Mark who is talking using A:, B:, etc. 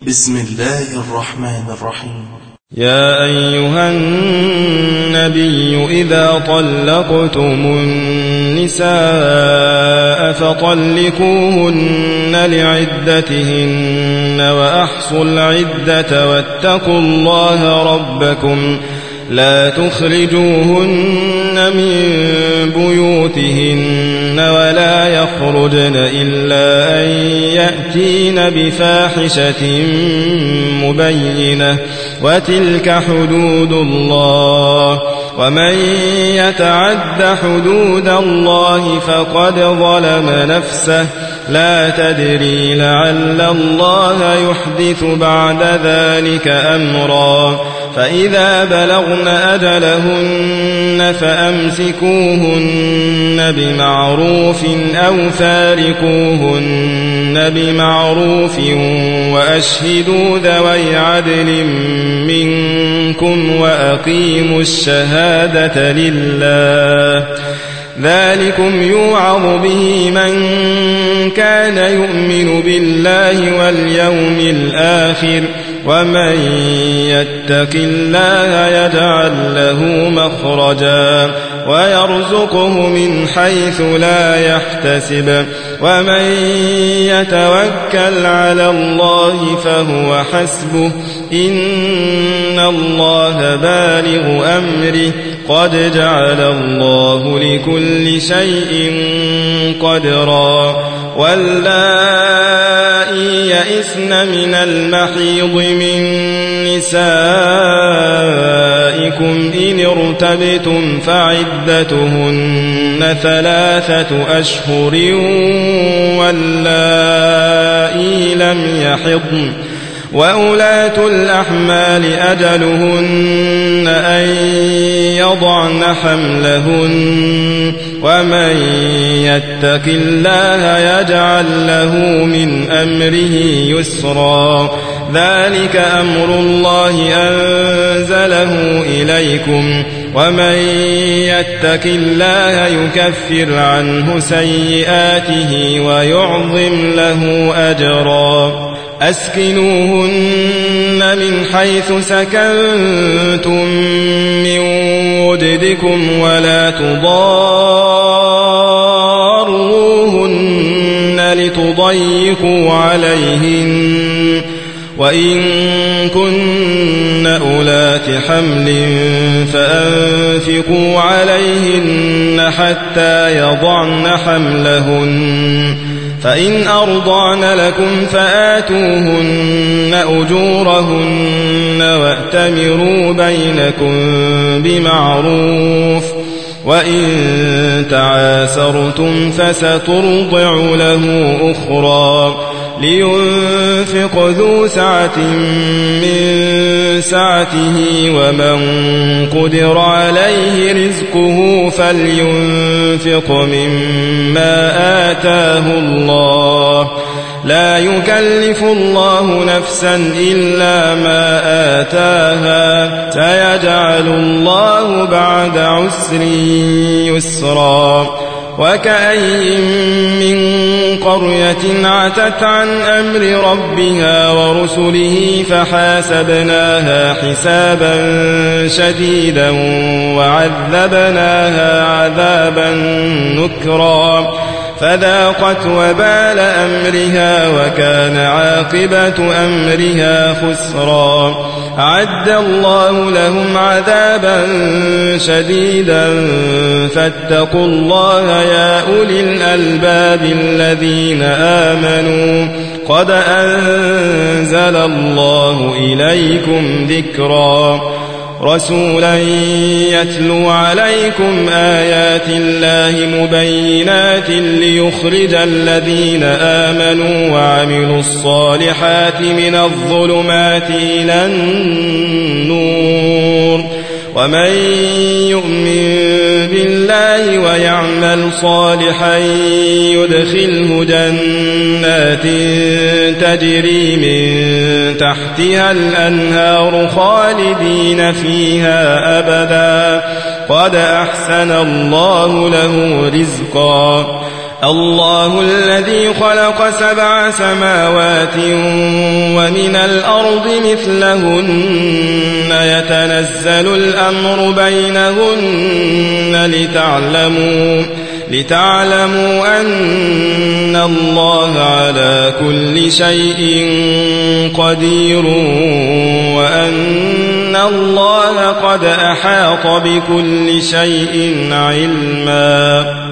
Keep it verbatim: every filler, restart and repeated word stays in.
A: بسم الله الرحمن الرحيم.
B: يا أيها النبي إذا طلقتم النساء فطلقوهن لعدتهن وأحصوا العدة واتقوا الله ربكم لا تخرجوهن من بيوتهن ولا يخرجن إلا أن يأتين بفاحشة مبينة وتلك حدود الله ومن يتعد حدود الله فقد ظلم نفسه لا تدري لعل الله يحدث بعد ذلك أمرا فإذا بلغن أجلهن فأمسكوهن بمعروف أو فارقوهن بمعروف وأشهدوا ذوي عدل منكم وأقيموا الشهادة لله ذلكم يوعظ به من كان يؤمن بالله واليوم الآخر ومن يتق الله يجعل له مخرجا ويرزقه من حيث لا يحتسب ومن يتوكل على الله فهو حسبه إن الله بالغ أمره قد جعل الله لكل شيء قدرا واللائي يئسن من المحيض من نسائكم إن ارتبتم فعدتهن ثلاثة أشهر واللائي لم يحضن وأولاة الأحمال أجلهن أن يضعن حملهن ومن يتق الله يجعل له من أمره يسرا ذلك أمر الله أنزله إليكم ومن يتق الله يكفر عنه سيئاته ويعظم له أجرا أسكنوهن من حيث سكنتم من وجدكم ولا تضاروهن لتضيقوا عليهن وإن كن أولات حمل فأنفقوا عليهن حتى يضعن حملهن فإن أرضعن لكم فآتوهن أجورهن وأتمروا بينكم بمعروف وإن تعاسرتم فسترضع له أخرى لينفق ذو سعة من سعته ومن قدر عليه رزقه فلينفق مما آتاه الله لا يكلف الله نفسا إلا ما آتاها سيجعل الله بعد عسر يسرا وكأين من قرية عتت عن أمر ربها ورسله فحاسبناها حسابا شديدا وعذبناها عذابا نكرا فذاقت وبال أمرها وكان عاقبة أمرها خسرا أعد الله لهم عذابا شديدا فاتقوا الله يا أولي الألباب الذين آمنوا قد أنزل الله إليكم ذكرا رسولا يتلو عليكم آيات الله مبينات ليخرج الذين آمنوا وعملوا الصالحات من الظلمات إلى النور ومن يؤمن بالله ويعمل صالحا يدخله جنات تجري من تحتها الأنهار خالدين فيها أبدا قد أحسن الله له رزقا الله الذي خلق سبع سماوات ومن الأرض مثلهن يتنزل الأمر بينهن لتعلموا لتعلموا أن الله على كل شيء قدير وأن الله قد أحاط بكل شيء علما